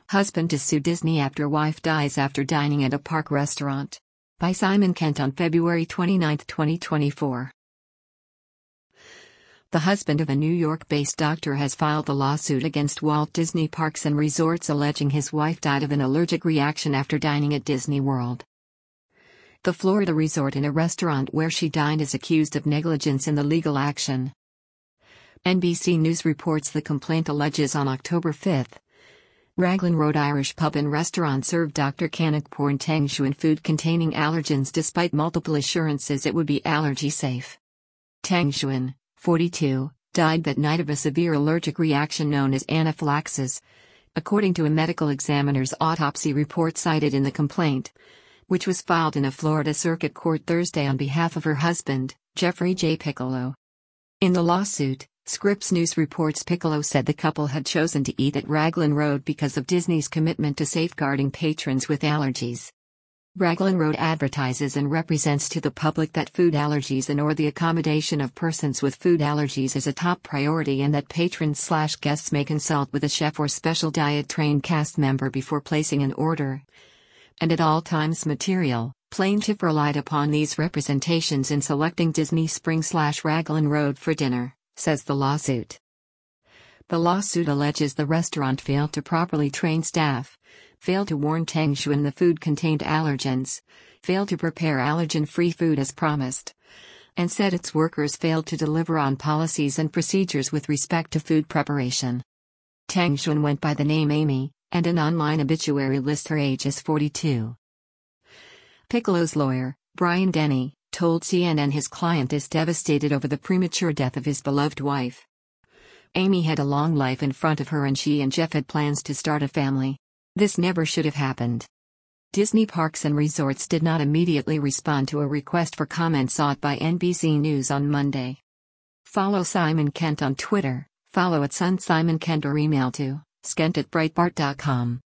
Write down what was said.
Husband to sue Disney after wife dies after dining at a park restaurant. By Simon Kent on February 29, 2024. The husband of a New York-based doctor has filed a lawsuit against Walt Disney Parks and Resorts alleging his wife died of an allergic reaction after dining at Disney World. The Florida resort and a restaurant where she dined is accused of negligence in the legal action. NBC News reports the complaint alleges on October 5, Raglan Road Irish pub and restaurant served Dr. Cannock-Porn Teng Xuan food containing allergens despite multiple assurances it would be allergy safe. Teng Xuan, 42, died that night of a severe allergic reaction known as anaphylaxis, according to a medical examiner's autopsy report cited in the complaint, which was filed in a Florida Circuit Court Thursday on behalf of her husband, Jeffrey J. Piccolo. In the lawsuit, Scripps News reports Piccolo said the couple had chosen to eat at Raglan Road because of Disney's commitment to safeguarding patrons with allergies. Raglan Road advertises and represents to the public that food allergies and/or the accommodation of persons with food allergies is a top priority and that patrons/guests may consult with a chef or special diet-trained cast member before placing an order. And at all times material, plaintiff relied upon these representations in selecting Disney Springs/Raglan Road for dinner, says the lawsuit. The lawsuit alleges the restaurant failed to properly train staff, failed to warn Teng Xuan the food contained allergens, failed to prepare allergen-free food as promised, and said its workers failed to deliver on policies and procedures with respect to food preparation. Teng Xuan went by the name Amy, and an online obituary lists her age as 42. Piccolo's lawyer, Brian Denny, told CNN his client is devastated over the premature death of his beloved wife. Amy had a long life in front of her and she and Jeff had plans to start a family. This never should have happened. Disney Parks and Resorts did not immediately respond to a request for comment sought by NBC News on Monday. Follow Simon Kent on Twitter, follow @SunSimonKent or email to skent@breitbart.com.